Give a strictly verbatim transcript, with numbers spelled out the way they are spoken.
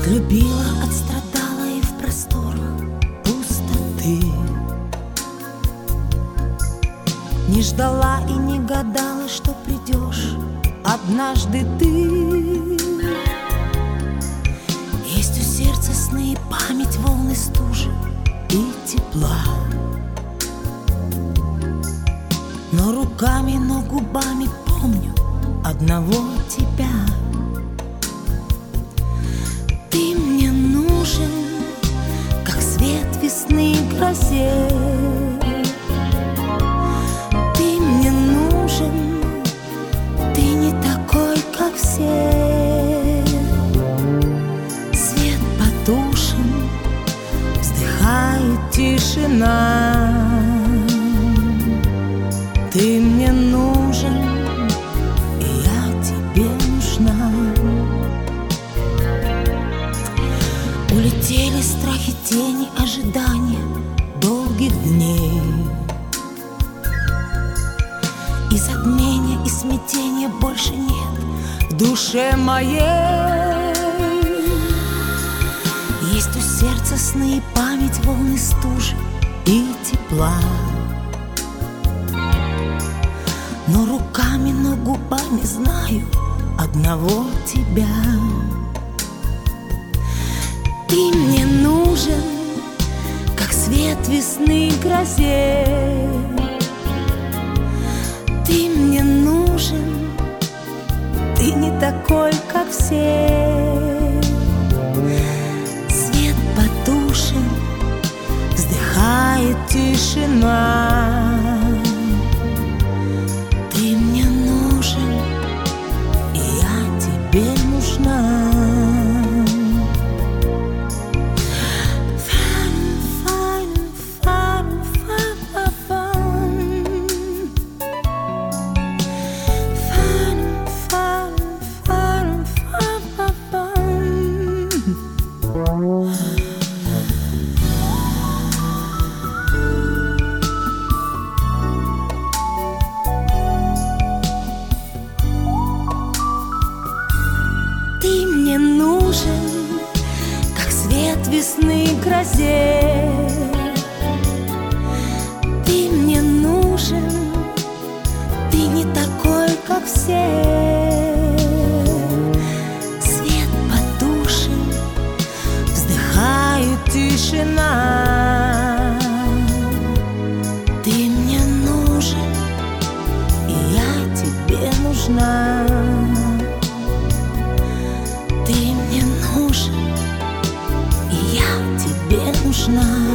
Любила, отстрадала и в просторах пустоты. Не ждала и не гадала, что придешь однажды ты. Есть у сердца сны и память, волны стужи и тепла. Но руками, но губами помню одного тебя. Ты мне нужен, как свет весны и грозе. Ты мне нужен, ты не такой, как все. Свет потушен, вздыхает тишина. Ты мне нужен, и я тебе нужна. Улетели страхи, тени, ожидания долгих дней. И затмения, и смятения больше нет в душе моей. Есть у сердца сны и память, волны стужи и тепла. Но руками, но губами знаю одного тебя. Ты мне нужен, как свет весны и грозе. Ты мне нужен, ты не такой, как все. Свет потушен, вздыхает тишина. Ты мне нужен, и я тебе нужна. Ты мне нужен, как свет весны и грозе. Ты мне нужен, ты не такой, как все. Свет потушен, вздыхает тишина. Ты мне нужен, и я тебе нужна. Ты мне нужен, и я тебе нужна.